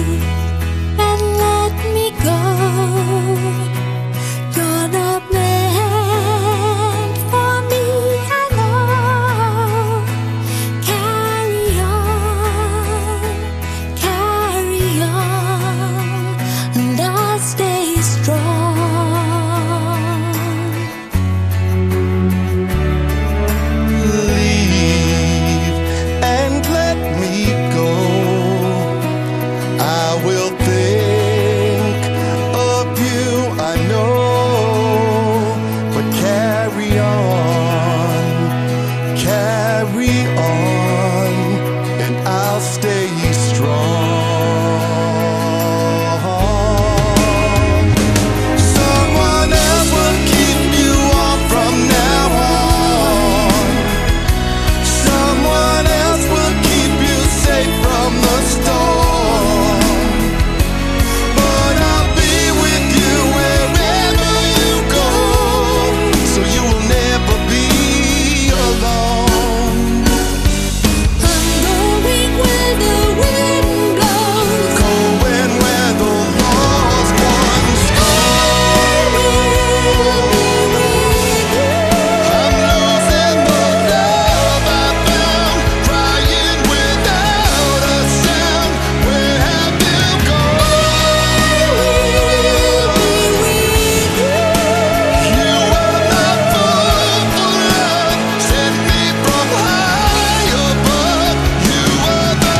and let me go. You're not meant for me, I know. Carry on, and I'll stay strong. Leave and let me go. I will think of you, I know. But carry on, and I'll stay strong. Someone else will keep you warm from now on. Someone else will keep you safe from the storm. But I'll be with you wherever you go, so you will never be alone. I'm going where the wind blows. Going where the lost ones go. I'm losing the love I found, crying without a sound. Where have you gone? You were my fool for love, sent me from high above. You were the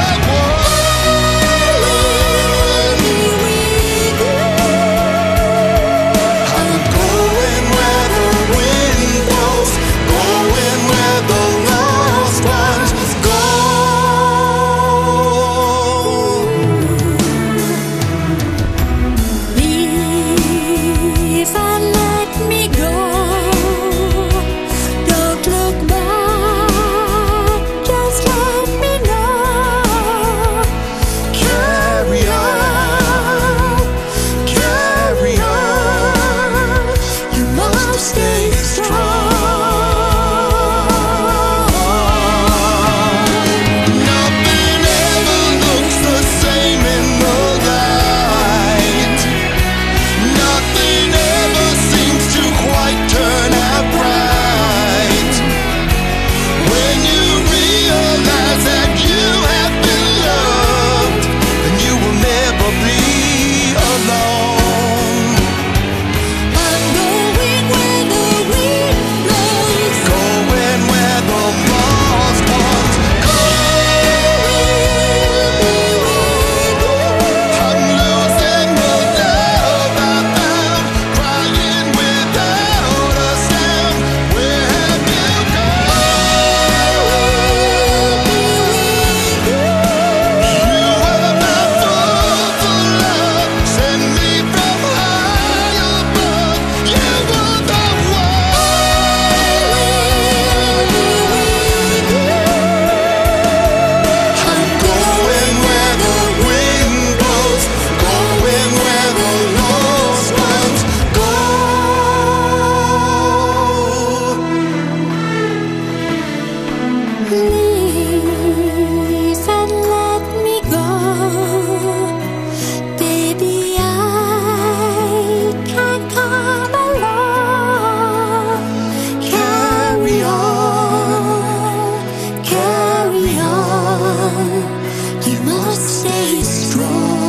I'm going where the wind blows, going where the lost ones go. Leave and let me go. Don't look back, just let me know. Carry on, you must stay strong. Nothing ever looks the same in the light. Nothing ever seems to quite turn out right. When you realize that you have been loved, and you will never be alone. I'm going where the wind blows. Going where the lost ones go. I'm losing the love I found, crying without a sound. Where have you gone? You were my fool for love, sent me from high above. You were the I'm going where the wind blows, going where the lost ones go. Leave and let me go. Baby, I can't come along. Carry on, you must stay strong.